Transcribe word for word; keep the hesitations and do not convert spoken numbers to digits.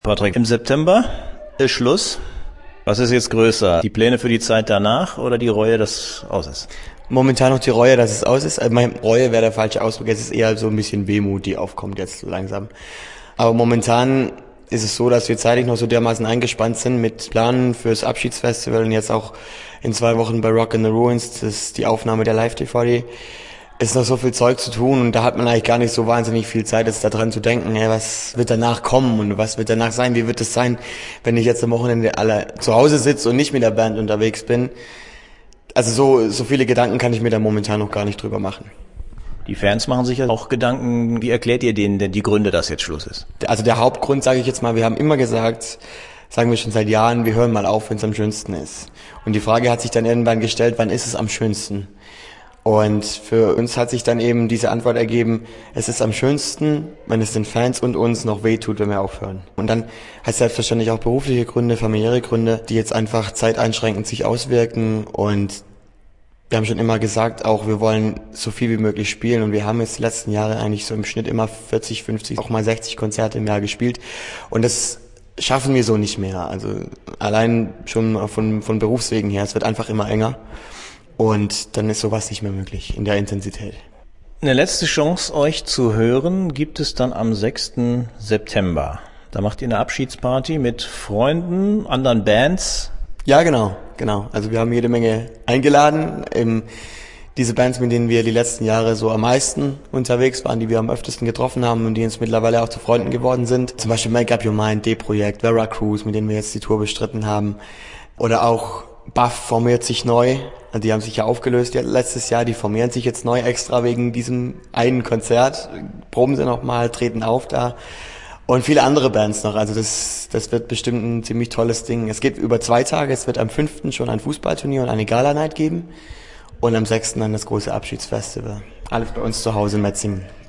Patrick, im September ist Schluss. Was ist jetzt größer? Die Pläne für die Zeit danach oder die Reue, dass es aus ist? Momentan noch die Reue, dass es aus ist. Also meine Reue wäre der falsche Ausdruck. Es ist eher so ein bisschen Wehmut, die aufkommt jetzt so langsam. Aber momentan ist es so, dass wir zeitlich noch so dermaßen eingespannt sind mit Planen fürs Abschiedsfestival und jetzt auch in zwei Wochen bei Rock in the Ruins, das ist die Aufnahme der Live-D V D. Es ist noch so viel Zeug zu tun und da hat man eigentlich gar nicht so wahnsinnig viel Zeit, jetzt daran zu denken, hey, was wird danach kommen und was wird danach sein, wie wird es sein, wenn ich jetzt am Wochenende alle zu Hause sitze und nicht mit der Band unterwegs bin. Also so, so viele Gedanken kann ich mir da momentan noch gar nicht drüber machen. Die Fans machen sich ja auch Gedanken. Wie erklärt ihr denen denn die Gründe, dass jetzt Schluss ist? Also der Hauptgrund, sage ich jetzt mal, wir haben immer gesagt, sagen wir schon seit Jahren, wir hören mal auf, wenn es am schönsten ist. Und die Frage hat sich dann irgendwann gestellt, wann ist es am schönsten? Und für uns hat sich dann eben diese Antwort ergeben, es ist am schönsten, wenn es den Fans und uns noch wehtut, wenn wir aufhören. Und dann heißt selbstverständlich auch berufliche Gründe, familiäre Gründe, die jetzt einfach zeiteinschränkend sich auswirken. Und wir haben schon immer gesagt, auch wir wollen so viel wie möglich spielen. Und wir haben jetzt die letzten Jahre eigentlich so im Schnitt immer vierzig, fünfzig, auch mal sechzig Konzerte im Jahr gespielt. Und das schaffen wir so nicht mehr. Also allein schon von, von Berufswegen her, es wird einfach immer enger. Und dann ist sowas nicht mehr möglich in der Intensität. Eine letzte Chance, euch zu hören, gibt es dann am sechsten September. Da macht ihr eine Abschiedsparty mit Freunden, anderen Bands. Ja, genau, genau. Also wir haben jede Menge eingeladen. Ähm, diese Bands, mit denen wir die letzten Jahre so am meisten unterwegs waren, die wir am öftesten getroffen haben und die uns mittlerweile auch zu Freunden geworden sind. Zum Beispiel Make Up Your Mind, D-Projekt, Vera Cruz, mit denen wir jetzt die Tour bestritten haben. Oder auch Buff formiert sich neu. Die haben sich ja aufgelöst ja, letztes Jahr, die formieren sich jetzt neu extra wegen diesem einen Konzert, proben sie nochmal, treten auf da und viele andere Bands noch, also das das wird bestimmt ein ziemlich tolles Ding. Es geht über zwei Tage, es wird am fünften schon ein Fußballturnier und eine Gala-Night geben und am sechsten dann das große Abschiedsfestival. Alles bei uns zu Hause in Metzingen.